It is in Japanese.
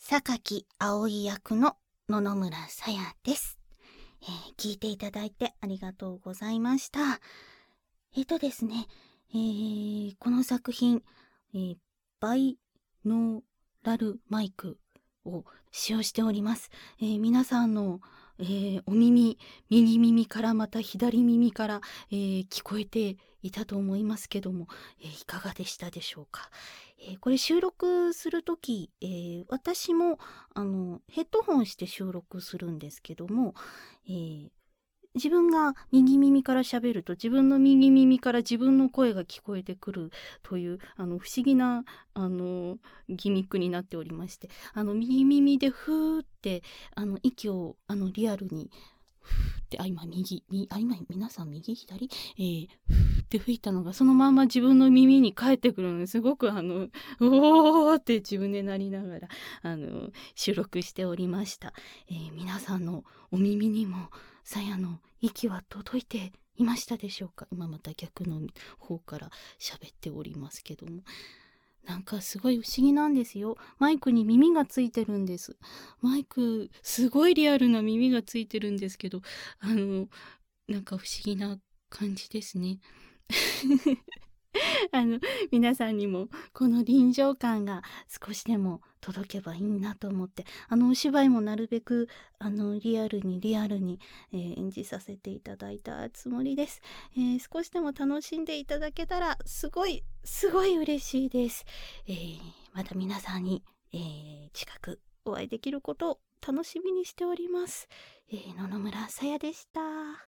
榊葵役の野々村さやです。聞いていただいてありがとうございました。ですね、この作品、バイノーラルマイクを使用しております。皆さんの、お耳、右耳からまた左耳から、聞こえていたと思いますけども、いかがでしたでしょうか。これ収録するとき、私もヘッドホンして収録するんですけども、自分が右耳から喋ると自分の右耳から自分の声が聞こえてくるという不思議なギミックになっておりまして、右耳でふーって息をリアルにふーって今皆さん右左ふーって吹いたのがそのまま自分の耳に返ってくるのですごくおーって自分でなりながら収録しておりました。皆さんのお耳にもさやの息は届いていましたでしょうか。今また逆の方から喋っておりますけども、なんかすごい不思議なんですよ。マイクに耳がついてるんです。マイクすごいリアルな耳がついてるんですけど、なんか不思議な感じですね。皆さんにもこの臨場感が少しでも届けばいいなと思って、お芝居もなるべくリアルに、演じさせていただいたつもりです。少しでも楽しんでいただけたらすごい嬉しいです。また皆さんに、近くお会いできることを楽しみにしております。野々村さやでした。